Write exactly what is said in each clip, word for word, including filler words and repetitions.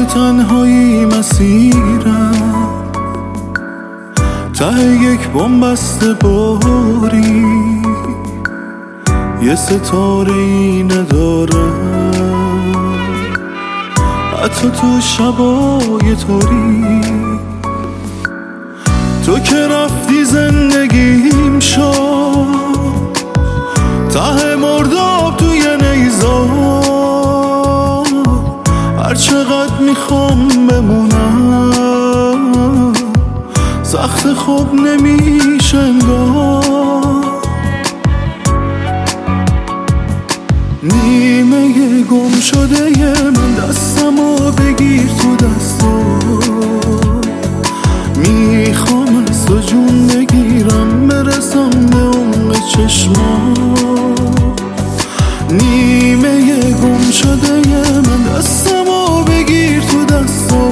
توی تنهایی مسیرم، ته یک بنبست باری یه ستاره ای ندارم، حتی تو شبای تاریک. تو که رفتی زندگیم شد ته مرداب توی نیزار، هر چقدر میخوام بمونم سخت خوب نمیشه انگار. نیمه گم شده من دستمو بگیر تو دستو، میخوام از تو جون بگیرم برسم به عمق چشما. نیمه گم شده من دستمو بگیر تو دستو،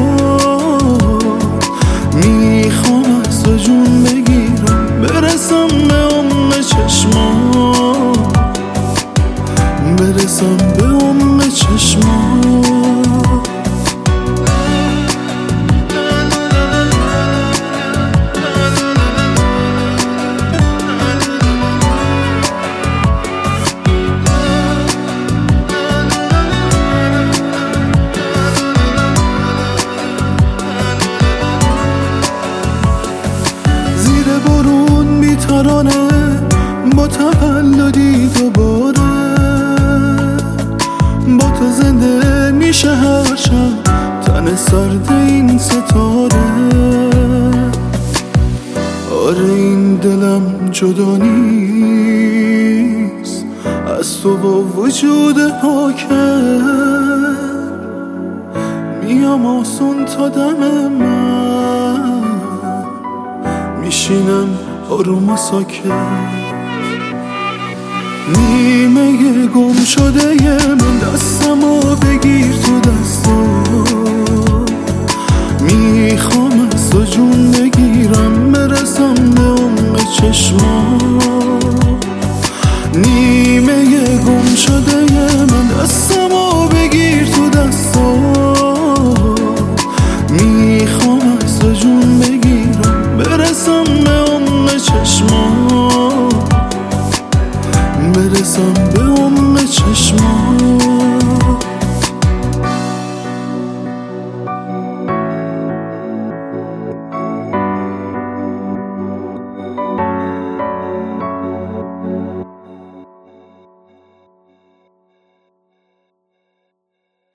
میخوام از تو جون بگیرم برسم به عمق چشما، برسم به عمق چشما. برون بی‌ترانه با تولدی دوباره، با تو زنده میشه هر شب تن سرد این ستاره. آره این دلم جدا نیست از تو با وجود پاکر، میام آسون تا دم من میشینم آروم و ساکت. نیمه گم شده من دستمو بگیر تو دستو، میخوام از تو جون بگیرم برسم به عمق چشما. نیمه گم شده من دستمو بگیر تو دستو، میخوام از تو جون بگیرم برسم